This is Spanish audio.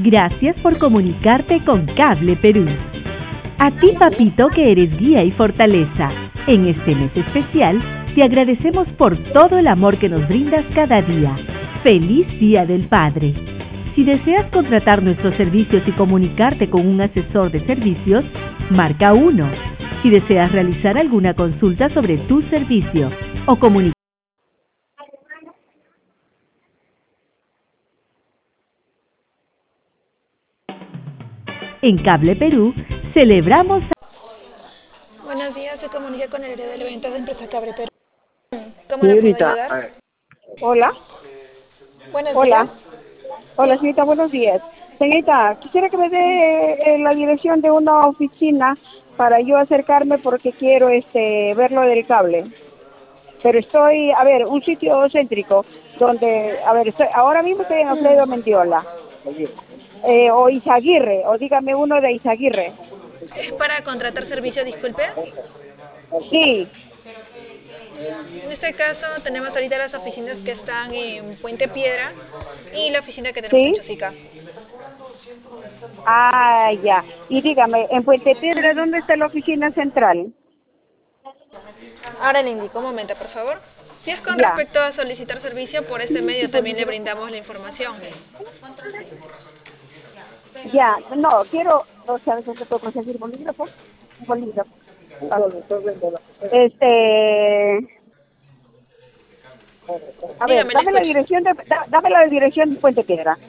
Gracias por comunicarte con Cable Perú. A ti, papito, que eres guía y fortaleza. En este mes especial, te agradecemos por todo el amor que nos brindas cada día. ¡Feliz Día del Padre! Si deseas contratar nuestros servicios y comunicarte con un asesor de servicios, marca 1. Si deseas realizar alguna consulta sobre tu servicio o comunicar en Cable Perú, celebramos. Buenos días, se comunica con el área de ventas de Empresa Cable Perú. ¿Cómo le puedo Señorita, ayudar? hola, Buenos hola, días. hola señorita, buenos días. Señorita, quisiera que me dé la dirección de una oficina para yo acercarme porque quiero ver lo del cable. Pero estoy, a ver, un sitio céntrico donde, a ver, ahora mismo estoy en Alfredo Mendiola, o Izaguirre, o dígame uno de Izaguirre. ¿Es para contratar servicio, disculpe? Sí, En este caso tenemos ahorita las oficinas que están en Puente Piedra y la oficina que tenemos en sí, Chosica. ah, ya. Y dígame, en Puente Piedra, ¿dónde está la oficina central? Ahora le indico, un momento, por favor. Si es con Ya. respecto a solicitar servicio, por este medio también le brindamos la información. Ya, no, quiero, no sabes dónde puedo conseguir bolígrafo, un bolígrafo. Ah, a ver, Dígame, le escucho. dame la dirección de Puente Piedra.